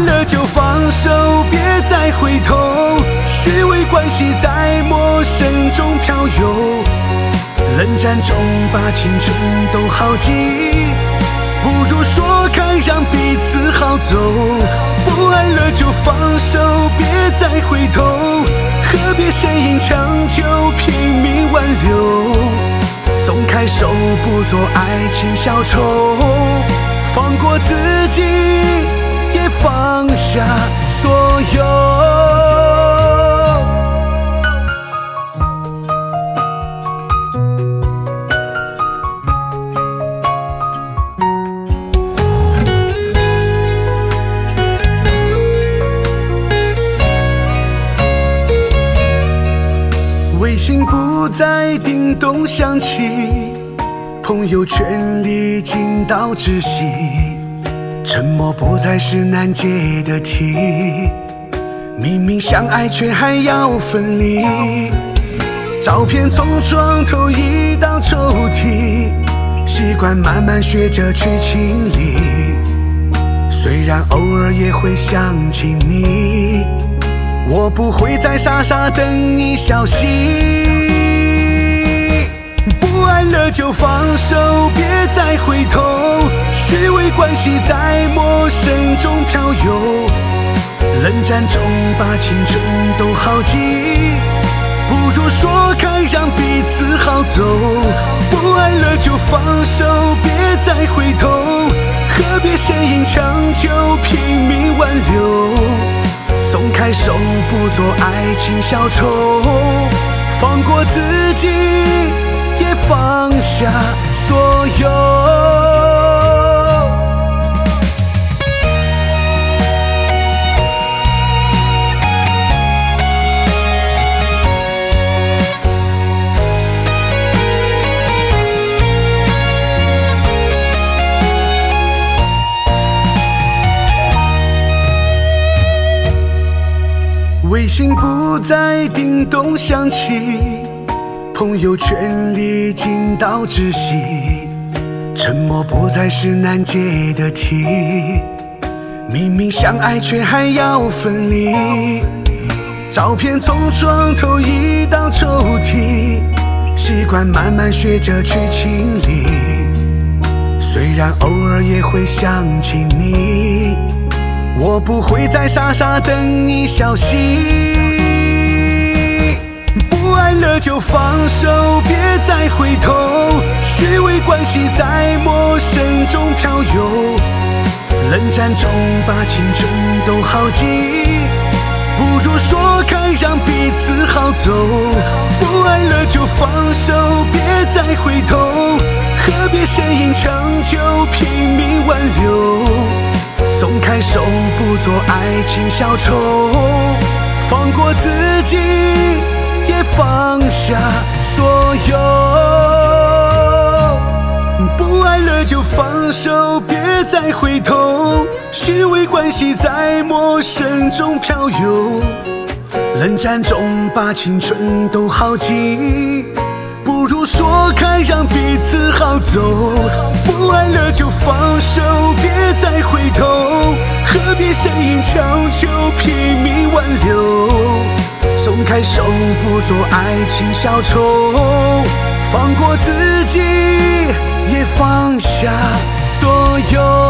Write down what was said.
了就放手，别再回头。虚伪关系在陌生中飘游，冷战中把青春都耗尽，不如说开让彼此好走。不爱了就放手，别再回头，何必谁硬强求拼命挽留？松开手，不做爱情小丑，放过自己，也放下所有。微信不再叮咚响起，朋友圈里尽到窒息，沉默不再是难解的题，明明相爱却还要分离。照片从床头移到抽屉，习惯慢慢学着去清理，虽然偶尔也会想起你，我不会再傻傻等你消息。不爱了就放手，别再回头，虚伪关系在陌生中飘游，冷战中把青春都耗尽，不如说开让彼此好走。不爱了就放手，别再回头，何必谁硬强求拼命挽留？松开手，不做爱情小丑，放过自己，也放下所有。微信不再叮咚响起，朋友圈里尽到窒息，沉默不再是难解的题，明明相爱却还要分离。照片从床头移到抽屉，习惯慢慢学着去清理，虽然偶尔也会想起你，我不会再傻傻等你消息。不爱了就放手，别再回头，虚伪关系在陌生中飘游，冷战中把青春都耗尽，不如说开让彼此好走。不爱了就放手，别再回头，何必谁硬强求拼命挽留？松开手，不做爱情小丑，放过自己，也放下所有。不爱了就放手，别再回头，虚伪关系在陌生中飘游，冷战中把青春都耗尽，不如说开让彼此好走。不爱了就放手，别再回头，何必谁硬强求拼命挽留？松开手，不做爱情小丑，放过自己，也放下所有。